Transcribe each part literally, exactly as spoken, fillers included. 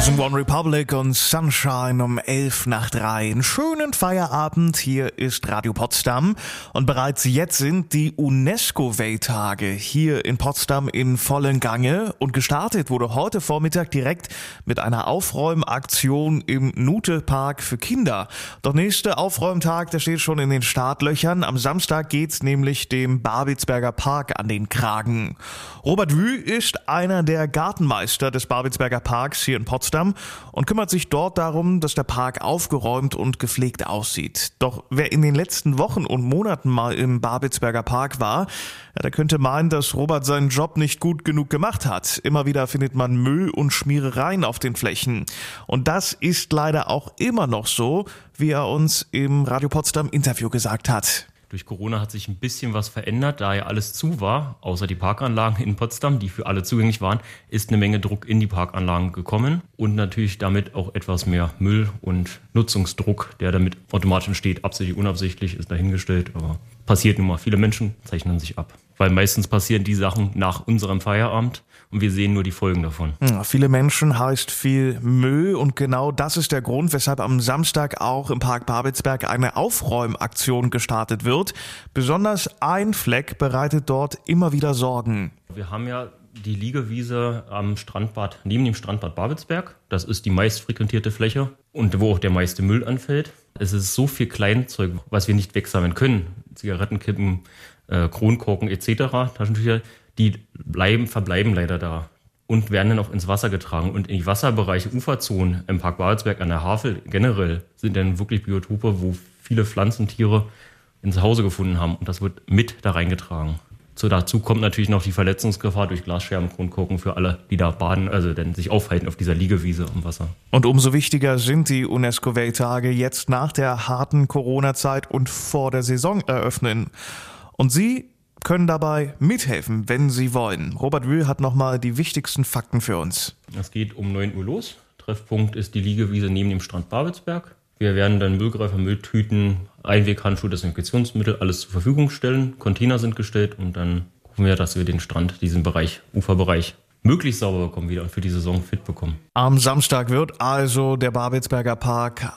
Das sind One Republic und Sunshine um elf nach drei. Einen schönen Feierabend, hier ist Radio Potsdam. Und bereits jetzt sind die UNESCO-Welttage hier in Potsdam in vollem Gange. Und gestartet wurde heute Vormittag direkt mit einer Aufräumaktion im Nute-Park für Kinder. Doch nächster Aufräumtag, der steht schon in den Startlöchern. Am Samstag geht's nämlich dem Babelsberger Park an den Kragen. Robert Wü ist einer der Gartenmeister des Babelsberger Parks hier in Potsdam und kümmert sich dort darum, dass der Park aufgeräumt und gepflegt aussieht. Doch wer in den letzten Wochen und Monaten mal im Babelsberger Park war, ja, der könnte meinen, dass Robert seinen Job nicht gut genug gemacht hat. Immer wieder findet man Müll und Schmierereien auf den Flächen. Und das ist leider auch immer noch so, wie er uns im Radio Potsdam Interview gesagt hat. Durch Corona hat sich ein bisschen was verändert, da ja alles zu war, außer die Parkanlagen in Potsdam, die für alle zugänglich waren, ist eine Menge Druck in die Parkanlagen gekommen und natürlich damit auch etwas mehr Müll und Nutzungsdruck, der damit automatisch entsteht, absichtlich, unabsichtlich, ist dahingestellt, aber passiert nun mal. Viele Menschen zeichnen sich ab, weil meistens passieren die Sachen nach unserem Feierabend und wir sehen nur die Folgen davon. Ja, viele Menschen heißt viel Müll und genau das ist der Grund, weshalb am Samstag auch im Park Babelsberg eine Aufräumaktion gestartet wird. Besonders ein Fleck bereitet dort immer wieder Sorgen. Wir haben ja die Liegewiese am Strandbad, neben dem Strandbad Babelsberg. Das ist die meist frequentierte Fläche und wo auch der meiste Müll anfällt. Es ist so viel Kleinzeug, was wir nicht wegsammeln können. Zigarettenkippen, äh, Kronkorken et cetera, Taschentücher, die bleiben, verbleiben leider da und werden dann auch ins Wasser getragen. Und in die Wasserbereiche, Uferzonen im Park Babelsberg an der Havel generell sind dann wirklich Biotope, wo viele Pflanzentiere ein Zuhause gefunden haben und das wird mit da reingetragen. So, dazu kommt natürlich noch die Verletzungsgefahr durch Glasscherben, Kronkorken für alle, die da baden, also dann sich aufhalten auf dieser Liegewiese am Wasser. Und umso wichtiger sind die UNESCO-Welttage jetzt nach der harten Corona-Zeit und vor der Saison eröffnen. Und Sie können dabei mithelfen, wenn Sie wollen. Robert Wühl hat nochmal die wichtigsten Fakten für uns. Es geht um neun Uhr los. Treffpunkt ist die Liegewiese neben dem Strand Babelsberg. Wir werden dann Müllgreifer, Mülltüten, Einweghandschuhe, Desinfektionsmittel, alles zur Verfügung stellen. Container sind gestellt und dann gucken wir, dass wir den Strand, diesen Bereich, Uferbereich, möglichst sauber bekommen wieder und für die Saison fit bekommen. Am Samstag wird also der Babelsberger Park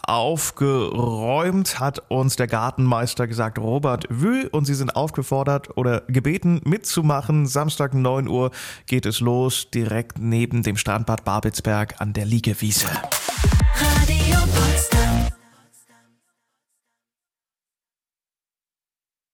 aufgeräumt, hat uns der Gartenmeister gesagt, Robert Wühl. Und Sie sind aufgefordert oder gebeten mitzumachen. Samstag neun Uhr geht es los, direkt neben dem Strandbad Babelsberg an der Liegewiese.